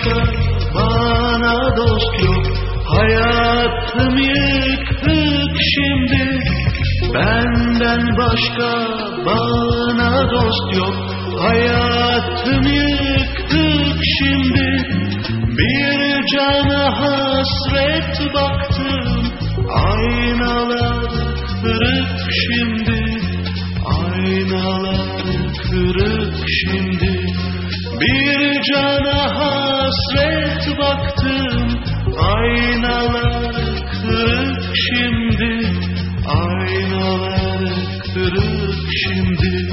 başka bana dost yok. Hayatım yıkık şimdi. Benden başka bana dost yok. Hayatım yıkık şimdi. Bir cana hasret baktım. Aynalar kırık şimdi. Aynalar kırık şimdi. Bir cana hasret baktım. Aynalar kırık şimdi. Aynalar kırık şimdi.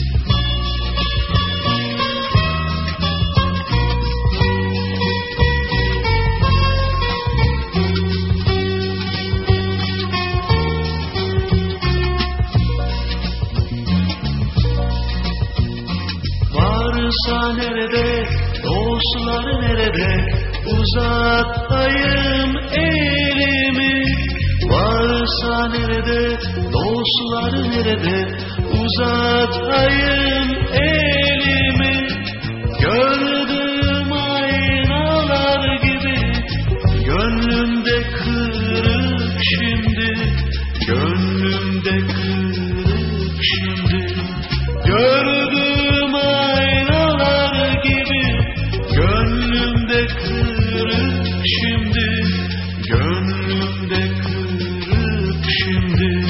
Varsa nerede, dostlar nerede, uzatayım elimi. Varsa nerede, dostlar nerede, uzatayım elimi. Gördüğüm aynalar gibi, gönlümde kırık şimdi. Gönlümde kırık şimdi. Gördüğüm aynalar gibi, gönlümde kırık şimdi. Gönlümde kırık şimdi.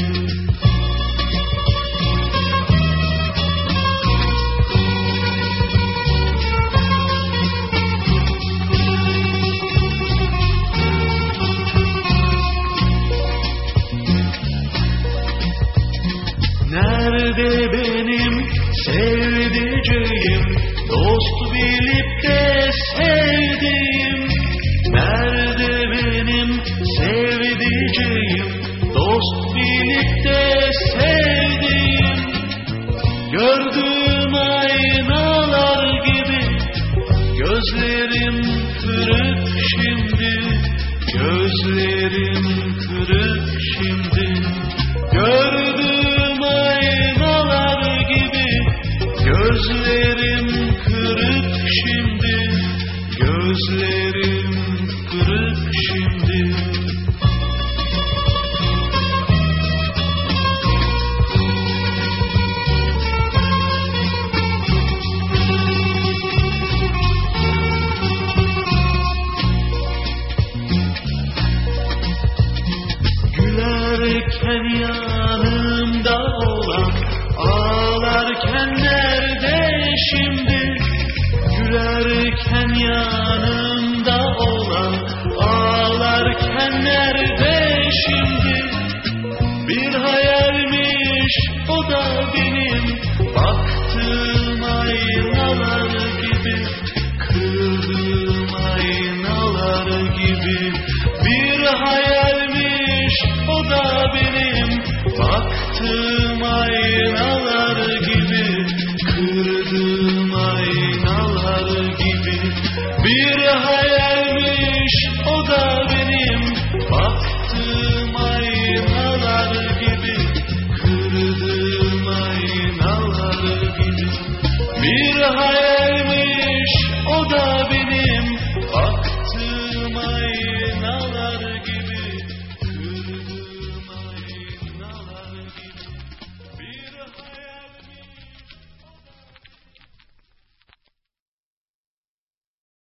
Nerede benim sevdiceğim, dost bilip de sevdiğim? Nerede benim sevdiceğim, dost bilip de sevdiğim? Gördüğüm aynalar gibi, gözlerim kırık şimdi. Gözlerim kırık şimdi. Gördüğüm aynalar gibi, gözlerim kırık şimdi. Gözlerim kırık şimdi. Gülerken yanımda olan, ağlarken nerede şimdi? Gülerken yanımda olan, ağlarken nerede şimdi? Bir hayalmiş o da benim, baktığım aynalar gibi, kırdığım aynalar gibi. Bir hayalmiş o da benim, baktığım aynalar gibi, kırdığım aynalar gibi. Bir hayalmiş o da benim, baktığım aynalar gibi, kırdığım aynalar gibi. Bir hayalmiş o da benim, baktığım aynalar gibi.